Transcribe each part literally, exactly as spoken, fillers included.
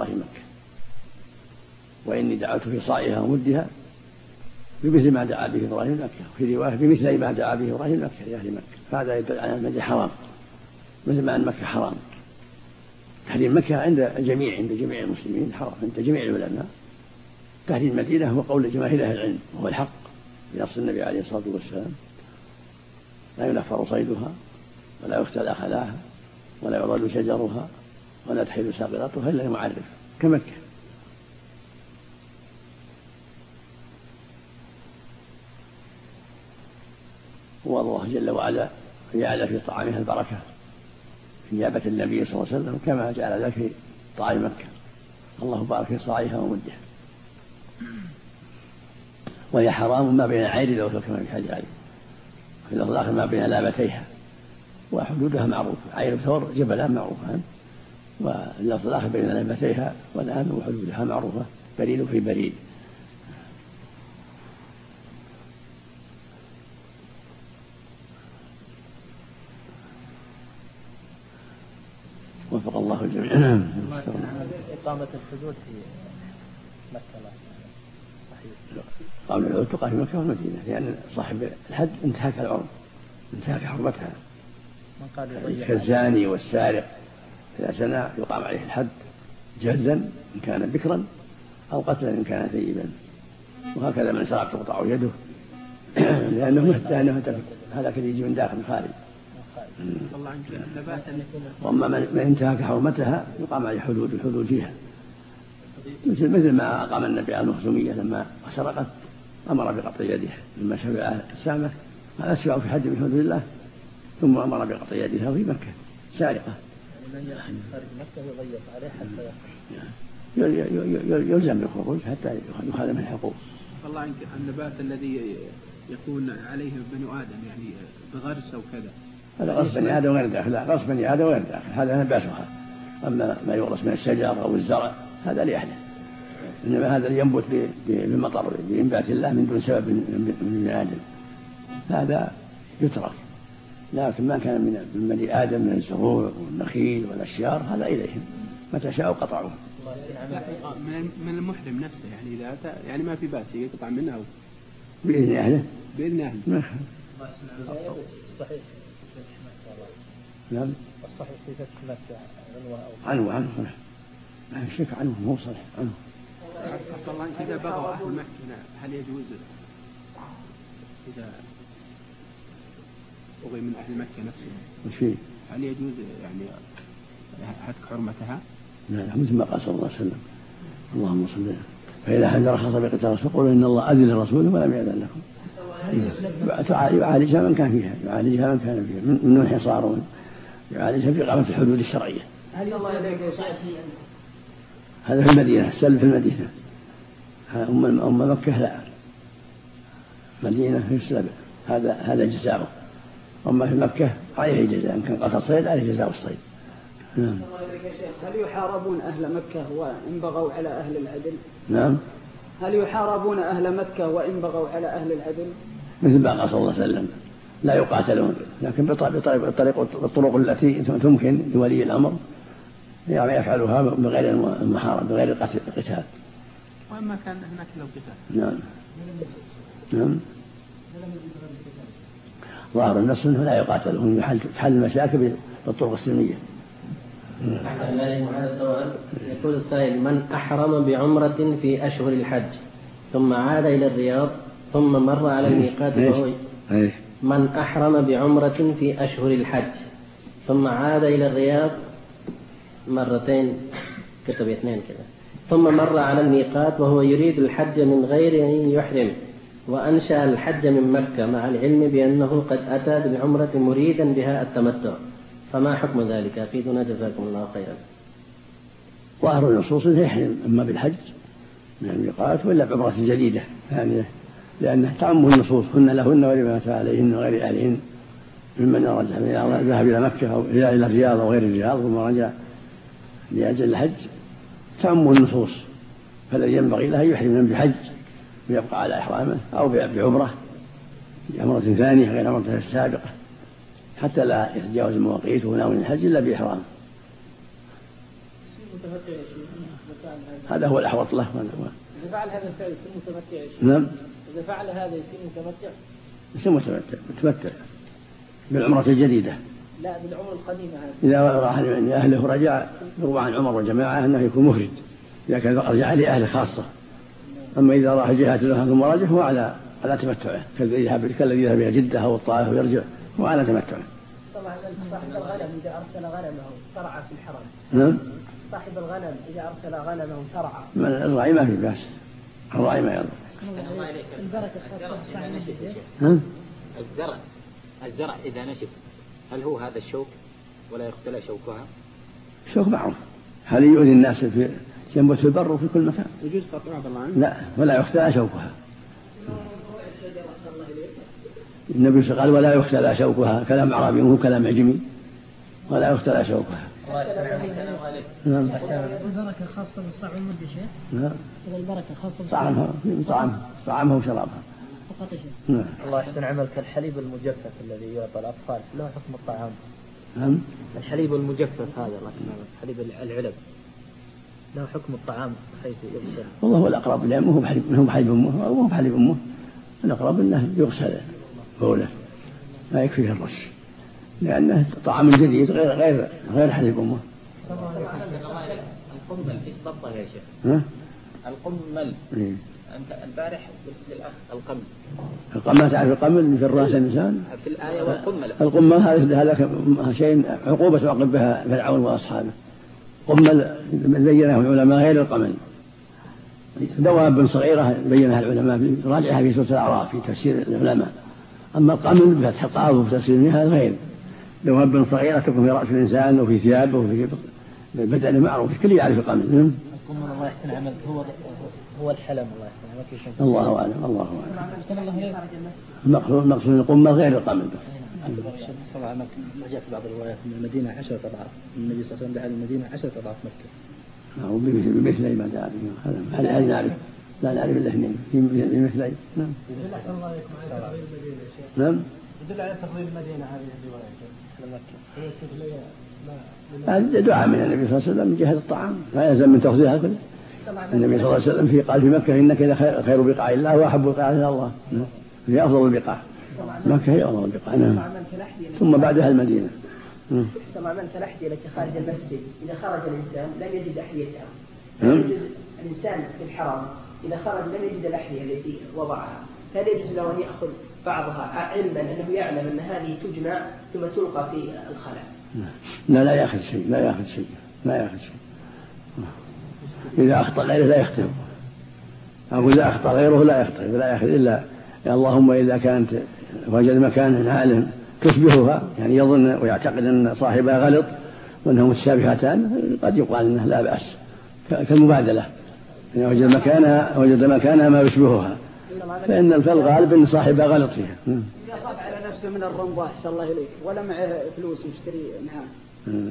إبراهيم مكة، وإني دعوت في صاعها ومدها بمثل ما دعا به إبراهيم مكة، في رواية بمثل ما دعا به إبراهيم مكة لأهل مكة. فهذا يدل على أن المدينة حرام مثل ما أن مكة حرام. تحريم مكة عند جميع عند جميع المسلمين حرام، عند جميع العلماء. تحريم المدينة هو قول جماهير أهل العلم وهو الحق بنص النبي عليه الصلاة والسلام: لا ينفر صيدها ولا يختلى خلاها ولا يعضد شجرها ولا تحل ساقطتها إلا المعرف كمكة. والله جل وعلا جعل في طعامها البركة إجابة النبي صلى الله عليه وسلم كما جعل ذلك في طعام مكة. الله بارك في صاعها ومدها. وهي حرام ما بين عير لو كما في الحديث عليه، في اللفظ الآخر ما بين لابتيها، وحدودها معروفة. عير ثور جبلان معروفة، واللفظ الآخر بين لابتيها والآن وحدودها معروفة، بريد في بريد. وفق الله الجميع. إقامة الحدود في مكة قام الحدود تقام في مكة والمدينة، لأن صاحب الحد انتهك العرض، انتهك حرمتها. كالزاني والسارق إذا زنى يقام عليه الحد جلدا إن كان بكرا أو قتلا إن كان ثيبا، وهكذا من سرق تقطع يده لأنه لأنه هذا كان يجي من داخل الخارج. وأما من انتهك حرمتها يقام عليه حدود الحدود فيها، مثل مثل ما أقام النبي على المخزومية لما سرقت أمر بقطع يدها لما شفع السامة هذا شفع في حد من حدود الله، ثم أمر بقطع يدها في مكة سارقة. من خارج مكة يضيق عليه حتى يلزم بالخروج حتى يخالف الحقوق. والله عنك النبات الذي يكون عليه بنو آدم يعني بغرس أو كذا، هذا غرس بني آدم غير داخل، لا غرس بني آدم غير داخل، هذا نباتها. أما ما يغرس من الشجر أو الزرع هذا لأهله، إنما هذا ينبت بالمطر بإنبات الله من دون سبب من بني آدم هذا يترك. لكن ما كان من بني آدم من الزروع والنخيل والأشجار هذا إليهم متى شاءوا قطعوه. من المحرم نفسه يعني إذا يعني ما في بأس يقطع منه بإذن أهله بإذن أهله. الصحيح نعم الصحيح في فتح مكة عنه عنه عنه الشك عنه مو صحيح عنه. الله إذا بغوا أهل مكة هل يجوز إذا أغي من أهل مكة نفسه وشي هل يجوز يعني هتك حرمتها؟ لا مثل ما قال صلى الله عليه وسلم اللهم صل عليه فإذا حد رخص بقتال فقولوا إن الله أذن لرسوله ولم يأذن لكم. يعالجها من كان فيها يعالجها من كان فيها من نوع حصار يعالجها في إقامة الحدود الشرعية. هذا في المدينة السلب في المدينة. أم أم مكة لا مدينة في السلب هذا هذا جزاؤه. أما في مكة عليه جزاء إن كان قتل صيد عليه جزاء الصيد. نعم. هل يحاربون أهل مكة وإن بغوا على أهل العدل؟ نعم. هل يحاربون أهل مكة وإن بغوا على أهل العدل؟ مثل ما قال صلى الله عليه وسلم لا يقاتلون لكن بطريق الطرق التي تمكن لولي الأمر يعني يفعلها بغير المحاربة بغير القتال. وإما كان هناك لو قتال. نعم. نعم. ظاهر النص أنه لا يقاتلون يحل المشاكل بالطرق السلمية. أحسن الله هذا سؤال. يقول السائل: من أحرم بعمرة في أشهر الحج ثم عاد إلى الرياض ثم مر على الميقات وهو من أحرم بعمرة في أشهر الحج ثم عاد إلى الرياض مرتين كتب اثنين كذا ثم مر على الميقات وهو يريد الحج من غير أن يحرم وأنشأ الحج من مكة مع العلم بأنه قد أتى بالعمرة مريدا بها التمتع، فما حكم ذلك؟ أفيدنا جزاكم الله خيرا. ظاهر النصوص يحرم إما بالحج من الميقات وإلا بعمرة جديدة ثانية لأنه تعم النصوص هن لهن ولمن أتى عليهن وغير أهلهن ممن رجع ذهب إلى مكة أو إلى الرياض أو غير الرياض ثم رجع لأجل الحج تعم النصوص، فالذي ينبغي له يحرم بحج ويبقى على إحرامه أو بعمرة بعمرة ثانية غير عمرته السابقة حتى لا يتجاوز المواقيت وناوي الحج إلا بإحرام. متمتع يا شيخ؟ هذا هو الأحوط له. إذا فعل هذا الفعل يصير متمتع يا شيخ؟ نعم. إذا فعل هذا يصير متمتع؟ يصير متمتع متمتع بالعمرة الجديدة. لا بالعمر القديمة هذه. إذا راح لأهله رجع يروى عن عمر وجماعة أنه يكون مفرد إذا كان رجع لأهله خاصة. أما إذا راح جهات له ثم رجع هو على على تمتعه كالذي يذهب إلى جدة أو الطائف ويرجع هو على تمتعه. صاحب الغنم إذا أرسل غنمه ترعى في الحرم. نعم. صاحب الغنم إذا أرسل غنمه ترعى. الراعي ما في بأس. الراعي ما يضر. البركة خاصة ها؟ الزرع الزرع إذا نشف هل هو هذا الشوك ولا يختلى شوكها؟ شوك معروف. هل يؤذي الناس في ينبت في البر وفي كل مكان؟ يجوز قطعها بالله؟ لا ولا يختلى شوكها. النبي قال ولا يختلى شوكها كلام عربي وهو كلام عجمي ولا يختلى شوكها. نعم. البركة خاصة بالصعب المد شيخ. نعم. البركة خاصة طعمها طعمها طعمها وشرابها. فقط شيء. نعم. الله يحسن عملك. الحليب المجفف الذي يعطى الأطفال له حكم الطعام. نعم. الحليب المجفف هذا الله يحسن حليب العلب له حكم الطعام حيث يغسل. والله هو الأقرب لأنه هو بحليب هو بحليب أمه أو هو بحليب أمه الأقرب أنه يغسل بوله ما يكفيه الرش لأنه طعام جديد غير غير غير حليب أمه. القمل ايش ضبطه يا شيخ؟ ها؟ القمل. إيه؟ أنت البارح قلت للأخ القمل. القمل تعرف القمل في الرأس الإنسان؟ في الآية والقمل. القمل هذا هذا شيء عقوبة عقب بها فرعون وأصحابه. قمل بينه العلماء غير القمل. دواب صغيرة بينها العلماء راجعها في سورة الأعراف في تفسير العلماء. أما القمل بفتح القاف وفي تفسيرها غير دواب صغيرة تكون في رأس الإنسان وفي ثيابه وفي بدنه معروف كل يعرف القمل. القمل الله يحسن عملك هو هو الحلم الله يحسن عملك. الله أعلم الله أعلم. المقصود المقصود القمل غير القمل. صلى الله عليه وسلم جاء في بعض الروايات من المدينة عشرة أضعاف. النبي صلى الله عليه وسلم دعا المدينة عشرة أضعاف مكة. أو بمثل ما دعا به. هل هل نعرف؟ لا نعرف إلا اثنين بمثل. نعم. نعم. يدل على تفضيل المدينة هذه الرواية لمكة. هذا دعاء من النبي صلى الله عليه وسلم من جهة الطعام لا يلزم من تفضيلها كله. النبي صلى الله عليه وسلم في قال في مكة إنك إذا خير بقاع الله وأحب بقاع إلى الله. هي أفضل البقاع. مكة هي أفضل البقاع. نعم. ثم بعدها المدينة. سمع من كالأحذية التي خارج المسجد إذا خرج الإنسان لم يجد أحذيتها. الإنسان في الحرم إذا خرج لم يجد الأحذية التي وضعها فهل يجوز له أن يأخذ بعضها علما أنه يعلم أن هذه تجمع ثم تلقى في الخلاء؟ لا لا يأخذ شيء لا يأخذ شيء لا يأخذ شيء. إذا أخطأ غيره لا يخطئ أو إذا أخطأ غيره لا يخطئ فلا يأخذ إلا اللهم إذا كانت وجد مكان عالم تشبهها يعني يظن ويعتقد أن صاحبها غلط وأنهم متشابهتان قد يقال أنه لا بأس كالمبادلة يعني وجد مكانها وجد مكانها ما يشبهها فإن الغالب أن صاحبها غلط فيها. إذا خاف على نفسه من الرمضة أحسن الله إليك ولا معه فلوس يشتري معاه.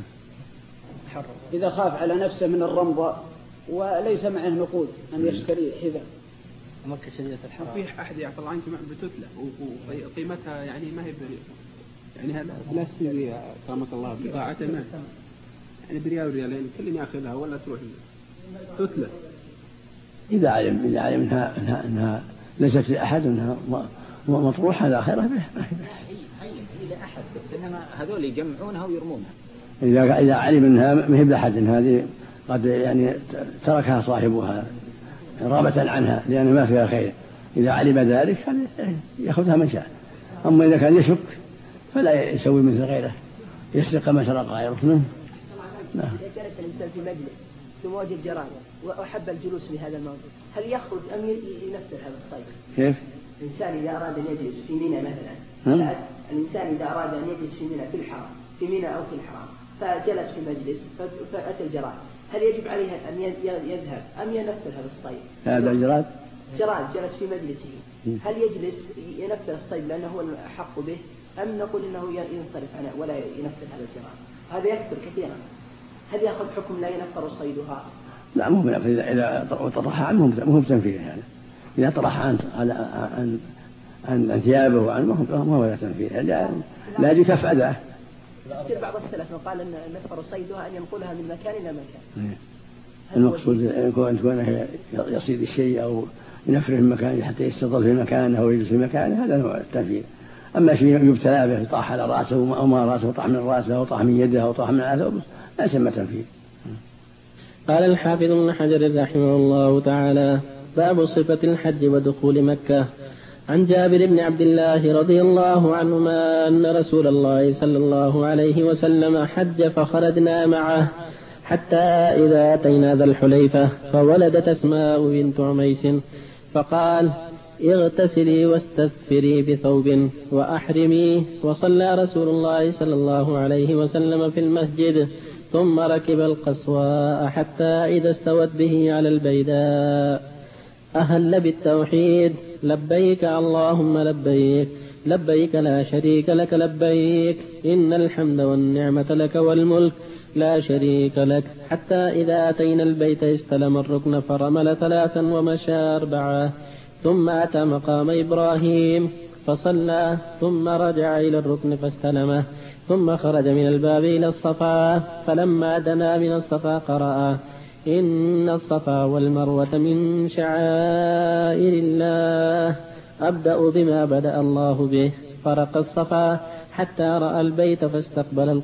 إذا خاف على نفسه من الرمضة وليس معه نقود أن يشتري حذاء. مكة شديدة الحرام. في أحد يعطي عنك بتتلة وقيمتها يعني ما هي يعني هذا لا تسوي كرمك الله بضاعته ما يعني بريال وريالين كل ياخذها ولا تروح تتلة. إذا علم إذا علم إنها إنها, إنها ليست لأحد إنها مطروحة لا خير به ما هي بس. هي هي لأحد بس إنما هذول يجمعونها ويرمونها. إذا إذا علم إنها ما هي لأحد إن هذه قد يعني تركها صاحبها رغبة عنها لأن ما فيها خير إذا علم ذلك يأخذها من شاء. أما إذا كان يشك فلا يسوي مثل غيره يسرق ما سرق غيره. إذا جلس الإنسان في مجلس ثم وجد جرادة وأحب الجلوس في هذا الموضوع هل يخرج أم ينفذ هذا الصيد؟ كيف؟ الإنسان إذا أراد أن يجلس في منى مثلا الإنسان إذا أراد أن يجلس في منى في الحرم في منى أو في الحرم فجلس في مجلس فأتى الجراد هل يجب عليه أن يذهب أم ينفذ هذا الصيد؟ هذا الجراد؟ جراد جلس في مجلسه هل يجلس ينفذ الصيد لأنه هو الأحق به أم نقول إنه ينصرف عنه ولا ينفذ هذا الجراد؟ هذا يكثر كثيرا. هل يأخذ حكم لا ينفر صيدها؟ لا مو من إذا إذا طرح عنه مو بتنفيذ يعني إذا طرح عن على عن عن ثيابه وعن ما هو لا تنفيذ لا لا يجي كف أذاه. يصير بعض السلف قال أن نفر صيدها أن ينقلها من مكان إلى مكان. المقصود أن كونه يصيد الشيء أو ينفره من مكانه حتى يستظل في مكانه أو يجلس في مكانه، هذا نوع التنفير. أما شيء يبتلى به طاح على رأسه أو ما رأسه طاح من رأسه أو طاح من يده أو طاح من عثوبه لا يسمى تنفير. قال الحافظ ابن حجر رحمه الله تعالى: باب صفة الحج ودخول مكة. عن جابر بن عبد الله رضي الله عنهما أن رسول الله صلى الله عليه وسلم حج فخرجنا معه حتى إذا أتينا ذا الحليفة فولدت أسماء بنت عميس فقال: اغتسلي واستثفري بثوب وأحرمي. وصلى رسول الله صلى الله عليه وسلم في المسجد ثم ركب القصواء حتى إذا استوت به على البيداء أهل بالتوحيد: لبيك اللهم لبيك لبيك لا شريك لك لبيك إن الحمد والنعمة لك والملك لا شريك لك. حتى إذا أتينا البيت استلم الركن فرمل ثلاثا ومشى أربعة ثم أتى مقام إبراهيم فصلى ثم رجع إلى الركن فاستلمه ثم خرج من الباب إلى الصفا فلما دنا من الصفا قرأ: إن الصفا والمروة من شعائر الله أبدأ بما بدأ الله به. فرق الصفا حتى رأى البيت فاستقبل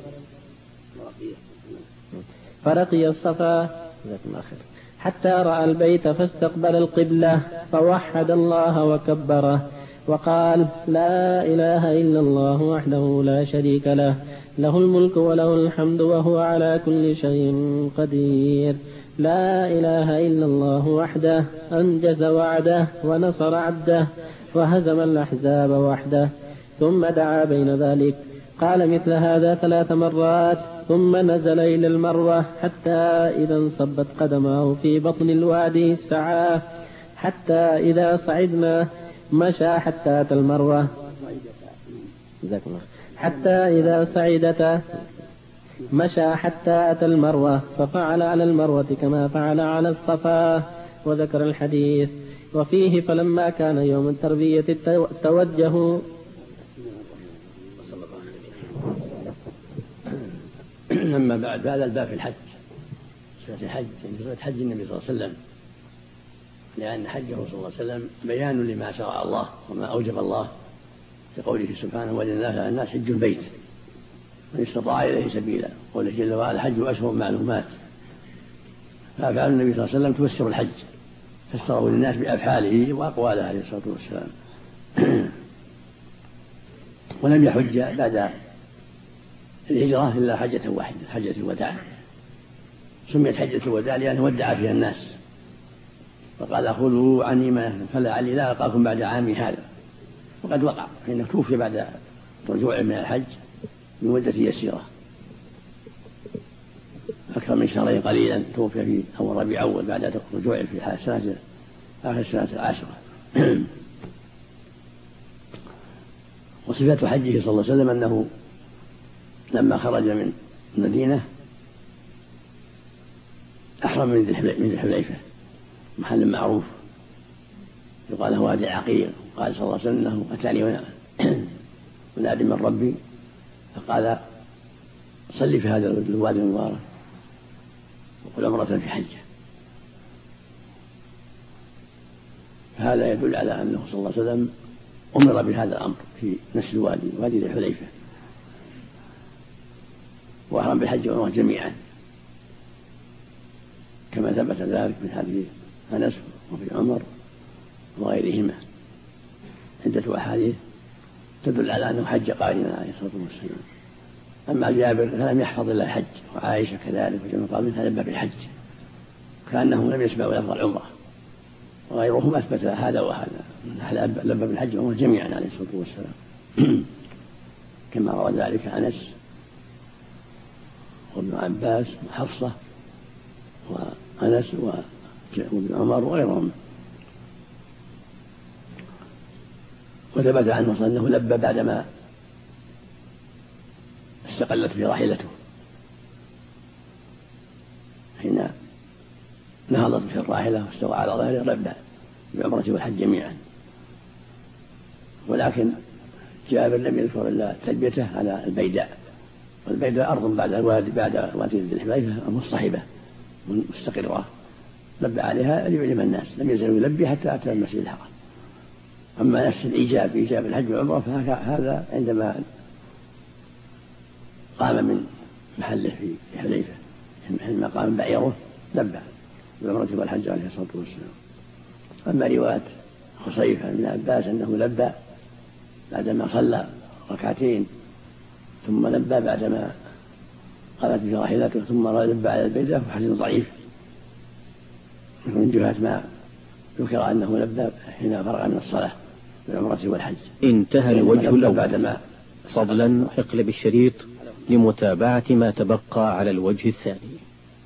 فرقي الصفا حتى رأى البيت فاستقبل القبلة فوحد الله وكبره وقال: لا إله إلا الله وحده لا شريك له له الملك وله الحمد وهو على كل شيء قدير. لا إله إلا الله وحده أنجز وعده ونصر عبده وهزم الأحزاب وحده. ثم دعا بين ذلك قال مثل هذا ثلاث مرات ثم نزل إلى المروة حتى إذا انصبت قدماه في بطن الوادي سعى حتى إذا صعدنا مشى حتى أتى المروة حتى إذا صعدت مشى حتى أتى المروة ففعل على المروة كما فعل على الصفا. وذكر الحديث وفيه: فلما كان يوم التربية توجهوا. أما بعد، هذا الباب في الحج، صفة الحج يعني صفة حج النبي صلى الله عليه وسلم، لأن حجه صلى الله عليه وسلم بيان لما شرع الله وما أوجب الله في قوله سبحانه: ولله على الناس حج البيت من استطاع إليه سبيلا. قوله جل وعلا: الحج أشهر معلومات. فأفعال النبي صلى الله عليه وسلم تفسر الحج، فسره للناس بأفعاله وأقواله عليه الصلاة والسلام. ولم يحج بعد الهجرة إلا حجة واحدة، حجة الوداع. سميت حجة الوداع لأنه ودع فيها الناس، فقال: خذوا عني ما فلعلي لا ألقاكم بعد عامي هذا. وقد وقع حين توفي بعد رجوعه من الحج بمدة يسيرة، أكثر من شهرين قليلا، توفي في أول ربيع أول بعد رجوعه في السنة آخر السنة العاشرة. وصفة حجه صلى الله عليه وسلم أنه لما خرج من المدينة أحرم من ذي الحليفة، محل معروف يقال له وادي عقيق. قال صلى الله عليه وسلم أنه أتاني منادي من ربي فقال: صلي في هذا الوادي المبارك وقل عمرة في حجة. فهذا يدل على أنه صلى الله عليه وسلم أمر بهذا الأمر في نفس الوادي، وادي ذي الحليفة، وأحرم بالحج والعمرة جميعا، كما ثبت ذلك من حديث أنس وفي عمر وغيرهما عدة أحاديث تدل على أنه حج قارنا عليه الصلاة والسلام. أما جابر فلم يحفظ إلا الحج، وعائشة كذلك وجمع قابلين لبى بالحج كأنهم لم يسمعوا لفظ العمرة، وغيرهم أثبت هذا وهذا، لبى بالحج والعمرة جميعا عليه الصلاة والسلام، كما روى ذلك أنس وابن عباس وحفصة وأنس وابن عمر وغيرهم. وثبت عنه أنه لبى بعدما استقلت في راحلته، حين نهضت في الراحلة واستوى على ظهره لبى بعمرة والحج جميعا. ولكن جابر لم يذكر إلا تلبيته على البيداء، والبيداء أرض بعد الوادي بعد وادي ذي الحليفة مصطحبة مستقرة لبى عليها ليعلم الناس، لم يزل يلبي حتى أتى المسجد الحرام. أما نفس الإيجاب إيجاب الحج والعمرة فهذا عندما قام من محله في حليفة حينما قام بعيره لبى بالعمرة والحج عليه الصلاة والسلام. أما رواية خصيفة من عباس أنه لبى بعدما صلى ركعتين ثم لبى بعدما قامت به راحلته ثم لبى على البيدة وحديث ضعيف من جهة ما ذكر أنه لبى حين فرغ من الصلاة بالعمرة والحج. انتهى الوجه الأول. فضلا اقلب الشريط لمتابعة ما تبقى على الوجه الثاني.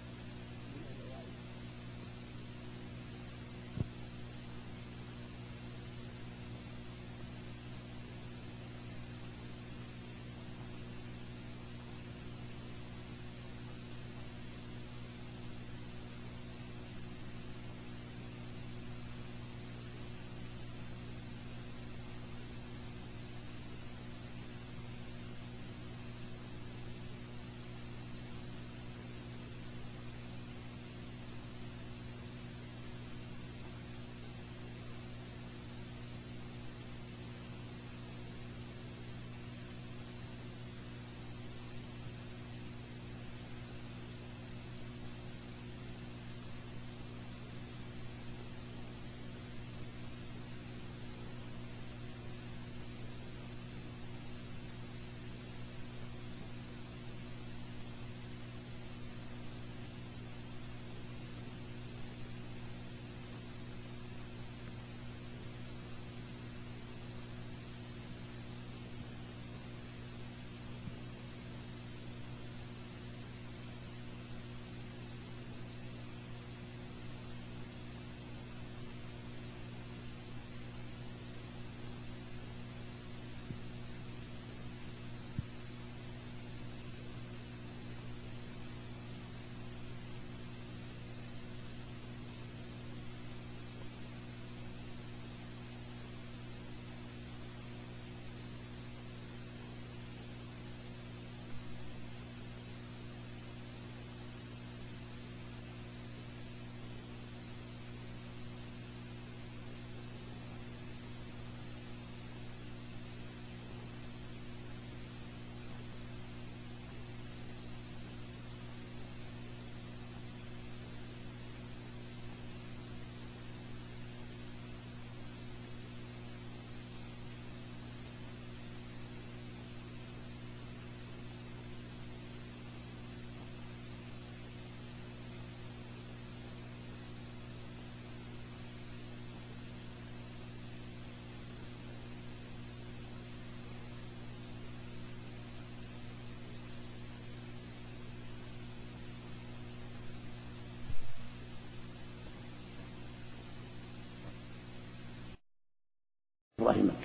إبراهيم مكة،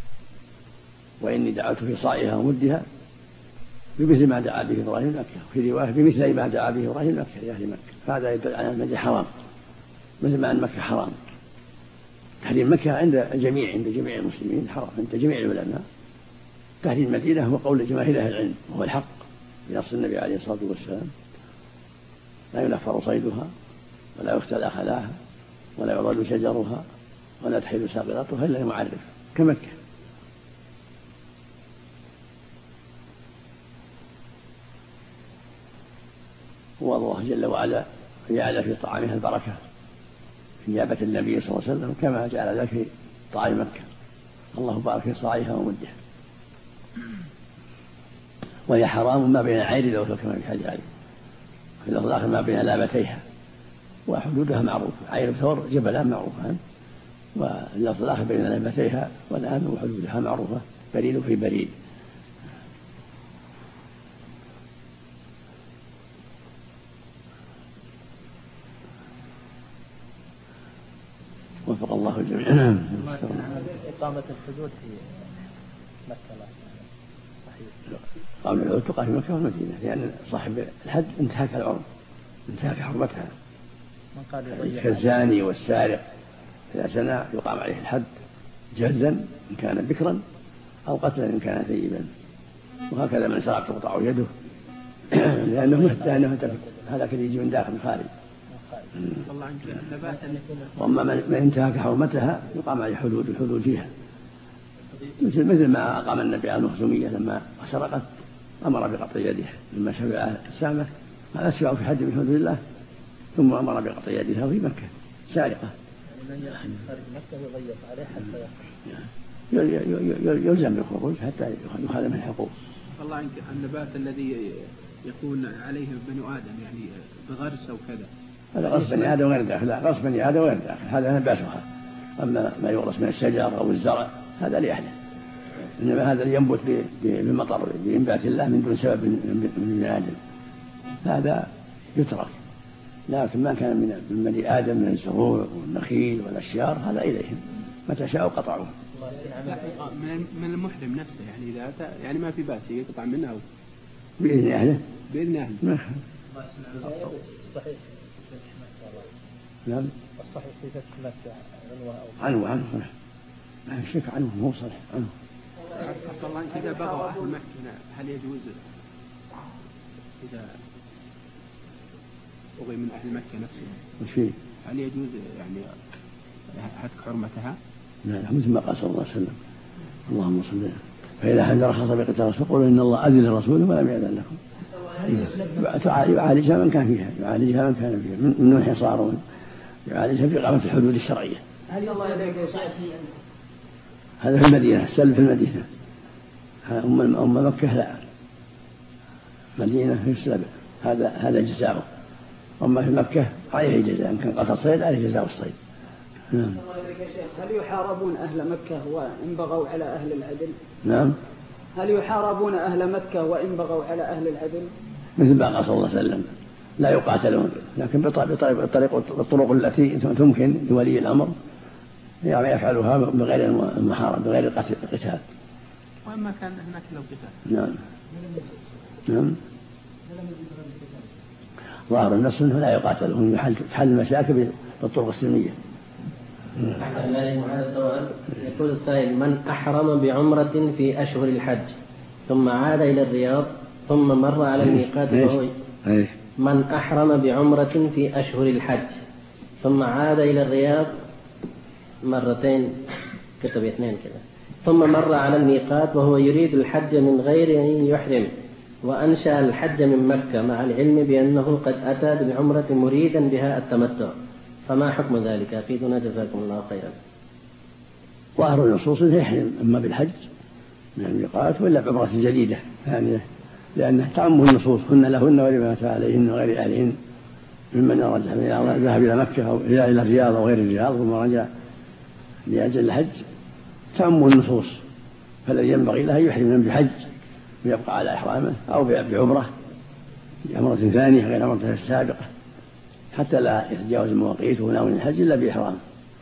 وإني دعوت في صاعها ومدها بمثل ما دعا به إبراهيم مكة، في رواية بمثل ما دعا به إبراهيم مكة لأهل مكة. فهذا يدل على أن المسجد حرام مثل ما أن مكة حرام. تحريم مكة عند الجميع، عند جميع المسلمين حرام، عند جميع العلماء. تحريم المدينة هو قول جماهير أهل العلم وهو الحق بنص النبي عليه الصلاة والسلام: لا ينفر صيدها ولا يختلى خلاها ولا يعضد شجرها ولا تحل ساقطتها إلا المعرف كمكة. والله جل وعلا جعل في طعامها البركة في إجابة النبي صلى الله عليه وسلم كما جعل ذلك في طعام مكة. الله بارك في صاعها ومدها. وهي حرام ما بين عير ذوث كما في الحديث عليه، في اللفظ الآخر ما بين لابتيها، وحدودها معروفة. عير ثور جبلان معروفان، واللفظ الآخر بين لابتيها والآن وحدودها معروفة، بريد في بريد. وفق الله الجميع. إقامة الحدود في مكة قام الحدود تقع في مكة والمدينة، لأن صاحب الحد انتهك العرض، انتهك حرمتها. كالزاني والسارق إذا زنى يقام عليه الحد جلدا إن كان بكرا أو قتلا إن كان ثيبا. وهكذا من سرق تقطع يده لأنه لأنه هذا كان يجي من داخل الخارج. والله عنك النبات وأما من انتهك حرمتها يقام عليه حدود الحدود فيها، مثل مثل ما أقام النبي على المخزومية لما سرقت أمر بقطع يدها لما شفع السامة قال أسفع في حد من حدود الله ثم أمر بقطع يدها في مكة سارقة. من يخرج خارج مكة يضيق عليه حتى يلزم بالخروج حتى يخالف من الحقوق. والله عنك النبات الذي يكون عليه بنو آدم يعني بغرس أو كذا هذا غرس بني آدم غير داخل، لا غرس بني آدم غير داخل، هذا نباتها. أما ما يغرس من الشجر أو الزرع هذا لأهله، إنما هذا ينبت بالمطر بإنبات الله من دون سبب من بني آدم هذا يترك، لكن ما كان من بني آدم من الزروع والنخيل والأشجار هذا إليهم متى شاءوا قطعوه. من المحرم نفسه يعني إذا أتى يعني ما في بأس يقطع منه بإذن أهله بإذن أهله. الصحيح نعم الصحيح في فتح مكة عنه عنه ما يشك عنه مو صحيح عنه. الله إذا بغوا أهل مكة هل يجوز إذا أغي من أهل مكة نفسه وش فيه؟ هل يجوز يعني هتك حرمتها؟ لا مثل ما قال صلى الله عليه وسلم اللهم صل عليه فإذا حد رخص بقتال فقولوا إن الله أذن لرسوله ولم يأذن لكم. يعالجها من كان فيها يعالجها من كان فيها من انحصار يعالجها في إقامة الحدود الشرعية. هذا في المدينة السلب في المدينة، أم أم مكة لا مدينة في السلب هذا هذا جزاؤه، أما في مكة عليه جزاء كان قتل الصيد عليه جزاء الصيد. نعم. هل يحاربون أهل مكة وإن بغوا على أهل العدل؟ نعم. هل يحاربون أهل مكة وإن بغوا على أهل العدل؟ مثل ما قال صلى الله عليه وسلم لا يقاتلون، لكن بطريق الطرق التي تمكن لولي الأمر يفعلها بغير المحاربة بغير القتال. وإما كان هناك لو قتال. نعم. نعم. ظاهر النص أنه لا يقاتلون يحل المشاكل بالطرق السلمية. أحسن الله على السؤال. يقول السائل من أحرم بعمرة في أشهر الحج ثم عاد إلى الرياض ثم مر على الميقات فهو من أحرم بعمرة في أشهر الحج ثم عاد إلى الرياض مرتين كتب اثنين كذا ثم مر على الميقات وهو يريد الحج من غير أن يحرم وأنشأ الحج من مكة مع العلم بأنه قد أتى بالعمرة مريدا بها التمتع، فما حكم ذلك؟ أفيدنا جزاكم الله خيرا. ظاهر النصوص يحرم إما بالحج من الميقات ولا بعمرة جديدة ثانية، لأنه تعم النصوص هن لهن ولمن أتى عليهن وغير أهلهن ممن رجع ذهب إلى مكة أو إلى الرياض أو غير الرياض ثم رجع لأجل الحج تعم النصوص، فالذي ينبغي له يحرم بحج ويبقى على إحرامه أو بعمرة بعمرة ثانية غير عمرته السابقة حتى لا يتجاوز المواقيت وناوي الحج إلا بإحرام.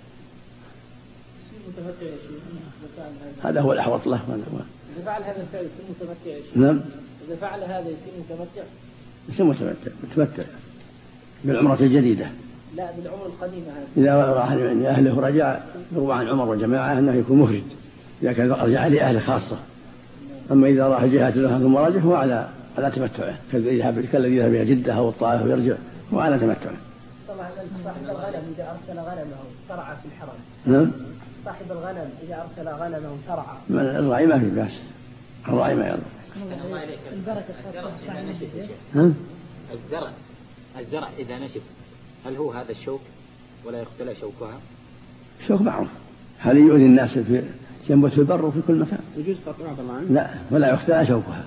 هذا هو الأحوط له. إذا فعل هذا الفعل يصير متمتع. نعم. إذا فعل هذا يصير متمتع. يصير متمتع متمتع بالعمرة الجديدة. لا بالعمرة القديمة هذه. إذا راح لأهله رجع يروى عن عمر وجماعة أنه يكون مفرد إذا كان رجع لأهله خاصة. أما إذا راح جهة الأهل ثم رجع هو على على تمتعه كالذي يذهب إلى جدة أو الطائف ويرجع هو على تمتعه. صاحب الغنم إذا أرسل غنمه ترعى في الحرم. نعم. صاحب الغنم إذا أرسل غنمه ترعى. الرعي ما في بأس، الرعي ما يضر. البركة خاصة ها؟ الزرع الزرع إذا نشف هل هو هذا الشوك ولا يختلى شوكها؟ شوك معروف هل يؤذي الناس في ينبت في البر وفي كل مكان. يجوز قطعها طبعا. لا ولا يختلى شوكها.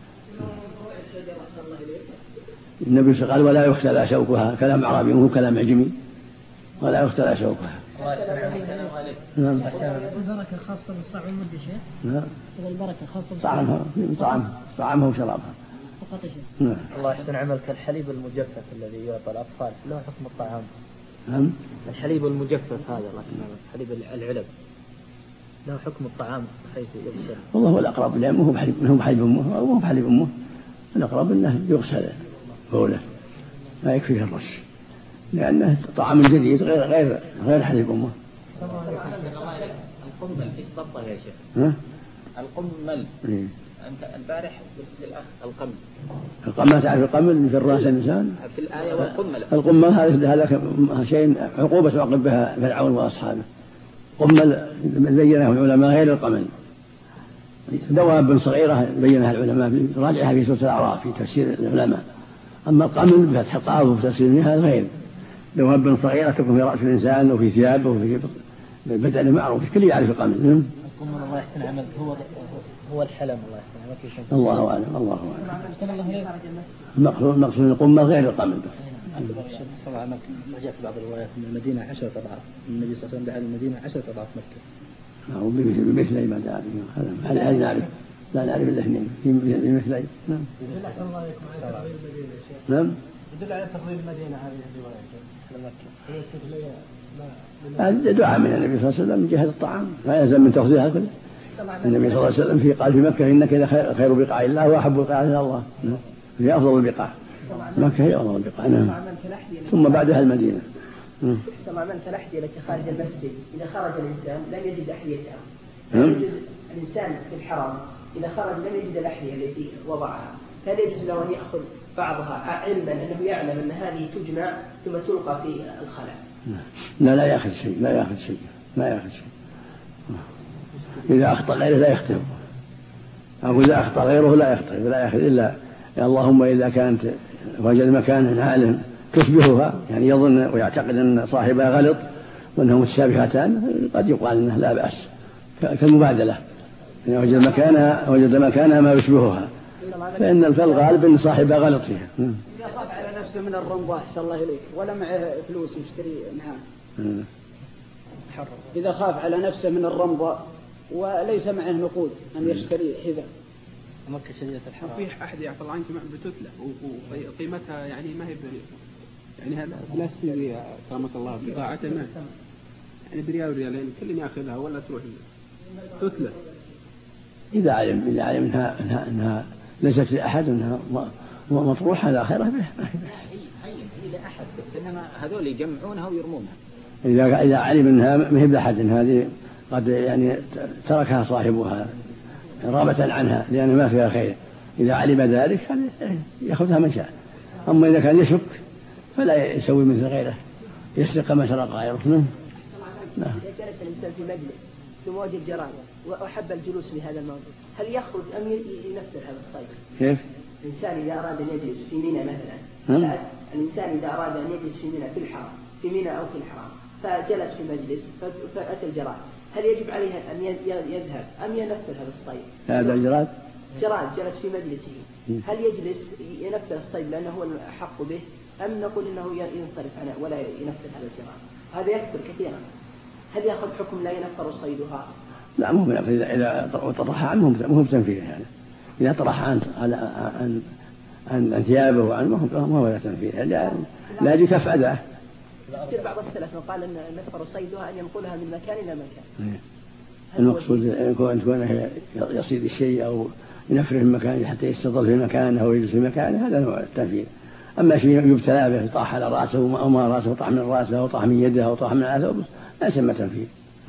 النبي قال ولا يختلى شوكها كلام عربي وهو كلام عجمي ولا يختلى شوكها. نعم. البركة خاصة بالصاع والمد شيء. نعم. البركة خاصة طعمها طعمها طعمها وشرابها. فقط شيء. نعم. الله يحسن عملك. الحليب المجفف الذي يعطى الأطفال له حكم الطعام. نعم. الحليب المجفف هذا الله يحسن حليب العلب له حكم الطعام حيث يغسل. والله هو الأقرب لأنه هو بحليب هو بحليب أمه أو هو بحليب أمه الأقرب أنه يغسل بوله ما يكفيه الرش لأنه طعام جديد غير غير غير حليب أمه. القمل إيش ضبطه يا شيخ؟ ها؟ القمل أنت البارح قلت للأخ القمل. القمل تعرف القمل في الرأس الإنسان في الآية والقمل. القمل هذا شيء عقوبة عقب بها فرعون وأصحابه. قمل بينه العلماء غير القمل. دواب صغيرة بينها العلماء راجعها في سورة الأعراف في تفسير العلماء. أما القمل بفتح القاف وفي تفسيرها غير. دواب صغيرة تكون في رأس الإنسان وفي ثيابه وفي بدن معروف كل يعرف القمل. القمل الله يحسن عمل هو هو الحلم الله يحسن عمل في شيء. الله أعلم الله أعلم. المقصود مقصود القمل غير القمل. صلى الله عليه وسلم جاء في بعض الروايات من المدينة عشرة أضعاف. النبي صلى الله عليه وسلم دعا المدينة عشرة أضعاف مكة. نعم بمثل ما دعا به. هل هل نعرف؟ لا نعرف إلا اثنين في مثل. نعم. نعم. يدل على تفضيل المدينة هذه الرواية لمكة. هذا دعاء من النبي صلى الله عليه وسلم من جهة الطعام لا يلزم من تفضيلها كله. النبي صلى الله عليه وسلم في قال في مكة إنك إذا خير بقاع الله وأحب بقاع إلى الله. هي أفضل البقاع. مكة هي أفضل البقاع. نعم. ثم بعدها المدينة. سمع من تلحدي لك خارج المسجد إذا خرج الإنسان لم يجد أحذيته. يجوز الإنسان في الحرم إذا خرج لم يجد الأحذية التي وضعها فلا يجوز له أن يأخذ بعضها علما أنه يعلم أن هذه تجمع ثم تلقى في الخلاء. لا لا يأخذ شيء لا يأخذ شيء لا يأخذ شيء. إذا أخطأ غيره لا يختلف أو إذا أخطأ غيره لا يختلف لا يأخذ إلا اللهم إذا كانت وجد مكان عالم تشبهها يعني يظن ويعتقد أن صاحبها غلط وأنهم متشابهتان قد يقال أنه لا بأس كالمبادلة إذا وجد مكانها وجد مكانها ما يشبهها فإن الغالب أن صاحبها غلط فيها. إذا خاف على نفسه من الرمضة أحسن الله إليك ولا معه فلوس يشتري معاه. إذا خاف على نفسه من الرمضة وليس معه نقود أن يشتري حذاء. مكة شديدة الحرارة. وفي أحد يعطي عنك بتتلة وقيمتها يعني ما هي يعني هذا بلاستيك كرمك الله بضاعته ما يعني بريال وريالين كل يأخذها ولا تروح تتلة. إذا علم إذا علم إنها إنها, إنها ليست لأحد إنها مطروحة لا خير بها. هي إذا أحد بس إنما هذول يجمعونها ويرمونها. إذا إذا علم إنها ما هي لأحد هذه قد يعني تركها صاحبها رغبة عنها لأن ما فيها خير. إذا علم ذلك يأخذها من شاء. أما إذا كان يشك فلا يسوي مثل غيره يسرق ما سرق غيره. نعم. إذا جلس الإنسان في مجلس ثم وجد جراد وأحب الجلوس في هذا الموضوع هل يخرج أم ينفذ هذا الصيد؟ كيف؟ الإنسان إذا أراد أن يجلس في منى مثلا الإنسان إذا أراد أن يجلس في منى في الحرم في منى أو في الحرم فجلس في مجلس فأتى الجراد هل يجب عليه أن يذهب أم ينفذ هذا الصيد؟ هذا الجراد؟ جراد جلس في مجلسه هل يجلس ينفذ الصيد لأنه هو الأحق به أم نقول أنه ينصرف عنه ولا ينفذ هذا الجراد؟ هذا يكثر كثيرا. هل يأخذ حكم لا ينفر صيدها؟ لا مو بنفر إذا إذا طرح عنه مو بتنفيذ يعني إذا طرح عن عن عن عن ثيابه وعن ما هو ما هو تنفيذ لا لا يجوز أذاه. يصير بعض السلف قال أن نفر صيدها أن ينقلها من مكان إلى مكان. المقصود يكون يكون يصيد الشيء أو ينفره من مكان حتى يستظل في مكانه أو يجلس في مكانه هذا نوع التنفيذ. أما شيء يبتلى به طاح على رأسه أو ما رأسه طاح من رأسه أو طاح من يده أو طاح من عثره لا يسمى تنفيذ.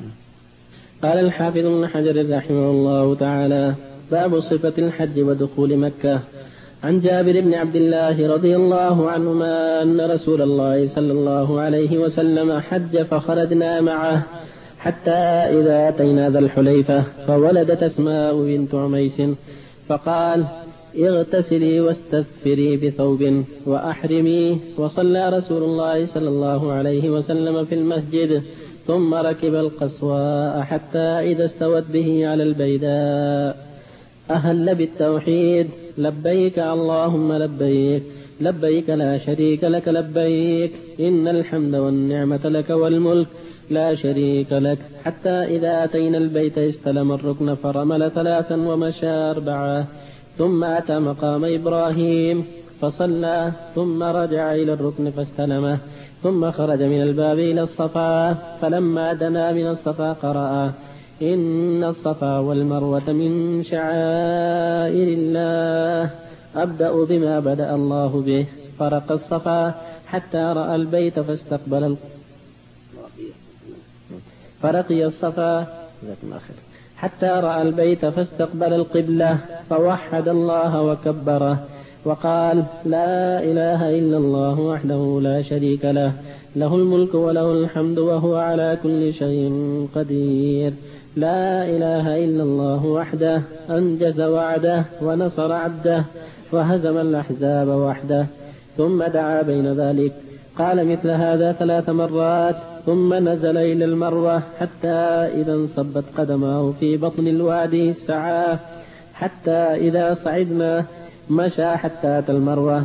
قال الحافظ ابن حجر رحمه الله تعالى باب صفة الحج ودخول مكة. عن جابر بن عبد الله رضي الله عنهما أن رسول الله صلى الله عليه وسلم حج فخرجنا معه حتى إذا أتينا ذا الحليفة فولدت أسماء بنت عميس فقال اغتسلي واستثفري بثوب وأحرمي وصلى رسول الله صلى الله عليه وسلم في المسجد ثم ركب القصواء حتى إذا استوت به على البيداء أهل بالتوحيد لبيك اللهم لبيك لبيك لا شريك لك لبيك إن الحمد والنعمة لك والملك لا شريك لك حتى إذا أتينا البيت استلم الركن فرمل ثلاثا ومشى أربعة ثم أتى مقام إبراهيم فصلى ثم رجع إلى الركن فاستلمه ثم خرج من الباب إلى الصفا فلما دنا من الصفا قرأ إن الصفا والمروة من شعائر الله أبدأ بما بدأ الله به فرق الصفا حتى رأى البيت فاستقبل فرقي الصفا حتى رأى البيت فاستقبل القبلة فوحد الله وكبره وقال لا إله إلا الله وحده لا شريك له له الملك وله الحمد وهو على كل شيء قدير لا إله إلا الله وحده أنجز وعده ونصر عبده وهزم الأحزاب وحده. ثم دعا بين ذلك قال مثل هذا ثلاث مرات ثم نزل إلى المروة حتى إذا انصبت قدماه في بطن الوادي سعى حتى إذا صعدنا مشى حتى أتى المروة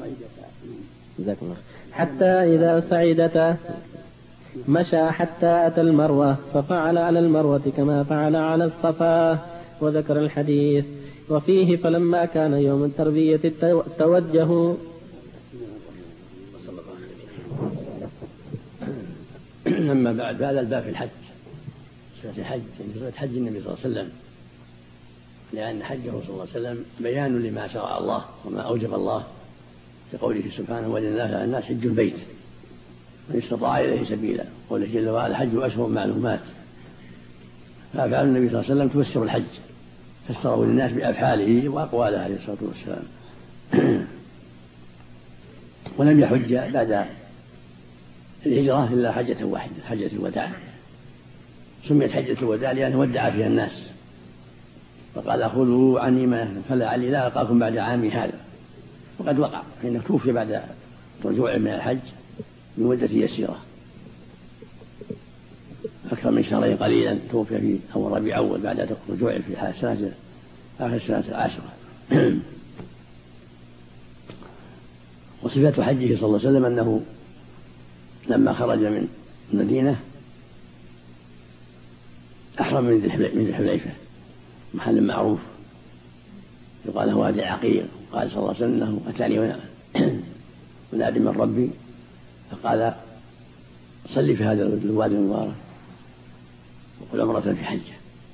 حتى إذا صعدت مشى حتى أتى المروة ففعل على المروة كما فعل على الصفا. وذكر الحديث وفيه فلما كان يوم التربية توجهوا. أما بعد هذا الباب في الحج سورة الحج يعني سورة حج النبي صلى الله عليه وسلم، لأن حجه صلى الله عليه وسلم بيان لما شرع الله وما أوجب الله في قوله سبحانه ولله على الناس حج البيت من استطاع إليه سبيلا، قوله جل وعلا الحج أشهر معلومات. فأفعال النبي صلى الله عليه وسلم تفسر الحج، فسره للناس بأفعاله وأقواله عليه الصلاة والسلام. ولم يحج بعد الهجرة إلا حجة واحدة حجة الوداع، سميت حجة الوداع لأنه ودع فيها الناس فقال خذوا عني ما فلعلي لا ألقاكم بعد عامي هذا. وقد وقع فإنه توفي بعد رجوعه من الحج من مدة يسيرة أكثر من شهرين قليلا، توفي في أول ربيع أول بعد رجوعه في السنة آخر السنة العاشرة. وصفة حجه صلى الله عليه وسلم أنه لما خرج من المدينة أحرم من ذي الحليفة محل معروف يقال هو وادي عقيق. قال صلى الله عليه وسلم أنه أتاني منادي من ربي فقال صلي في هذا الوادي المبارك وقل عمرة في حجة.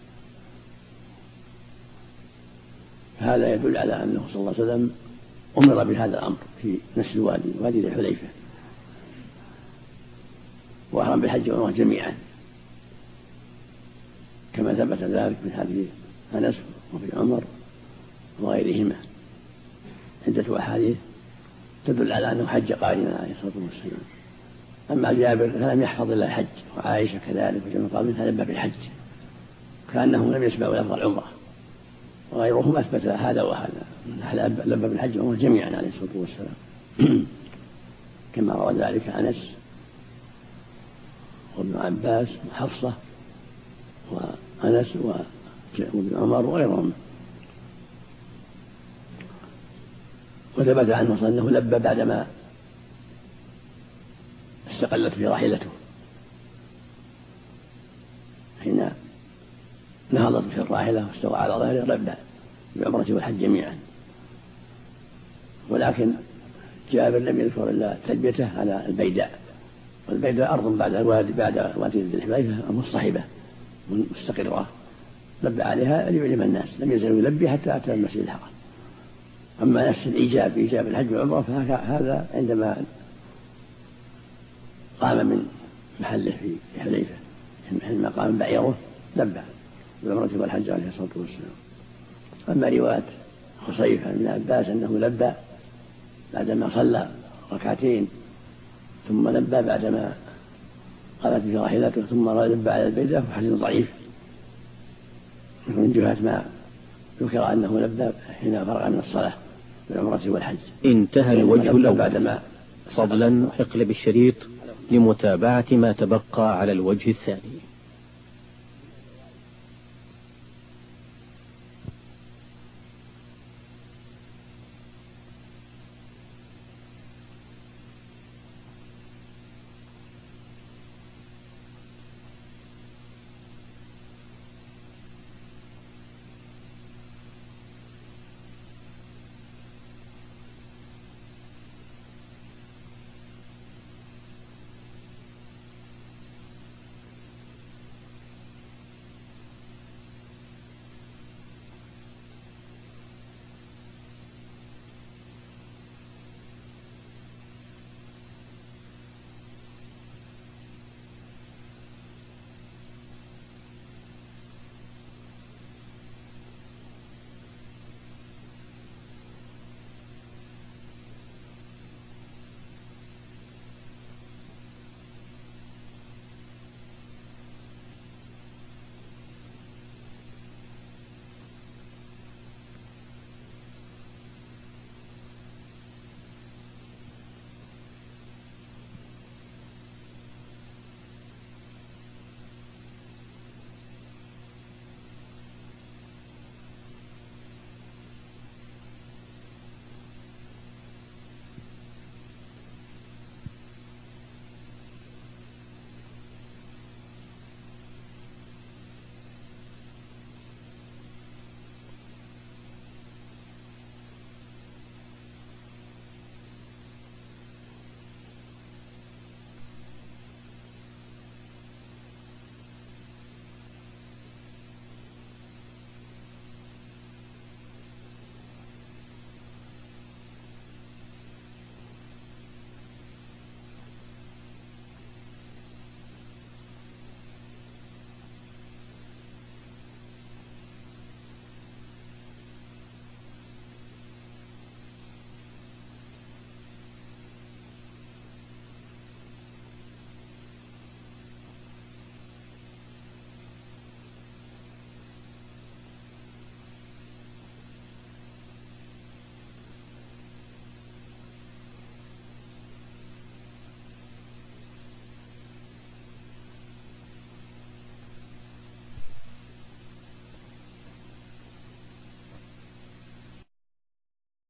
فهذا يدل على أنه صلى الله عليه وسلم أمر بهذا الأمر في نفس الوادي وادي ذي الحليفة، وأحرم بالحج والعمرة جميعا كما ثبت ذلك من حديث أنس وفي عمر وغيرهما عدة أحاديث تدل على أنه حج قارنا عليه الصلاة والسلام. أما جابر فلم يحفظ إلا الحج، وعائشة كذلك وجمع قابلها لبى بالحج كأنهم لم يسمعوا لفظ العمرة، وغيرهم أثبت هذا وهذا لبى بالحج والعمرة جميعا عليه الصلاة والسلام كما روى ذلك أنس وابن عباس وحفصة وأنس وابن عمر وغيرهم. وثبت عنه صلى الله عليه وسلم أنه لبى بعدما استقلت في راحلته حين نهضت في الراحلة واستوى على ظهره لبى بعمرة والحج جميعا. ولكن جابر لم يذكر إلا تلبيته على البيداء، والبيداء أرض بعد الوادي بعد وادي ذي الحليفة مصطحبة مستقرة لبى عليها ليعلم الناس، لم يزل يلبي حتى أتى المسجد الحرام. أما نفس الإيجاب إيجاب الحج والعمرة فهذا عندما قام من محله في حليفة حينما قام بعيره لبى بالعمرة والحج عليه الصلاة والسلام. أما رواية خصيف بن عباس أنه لبى بعدما صلى ركعتين ثم لبى بعدما قامت في راحلته ثم لبى على البيداء فحديث ضعيف من جهة ما ذكر أنه لبى حين فرغ من الصلاة بالعمرة والحج. انتهى الوجه الأول. فضلا اقلب الشريط لمتابعة ما تبقى على الوجه الثاني.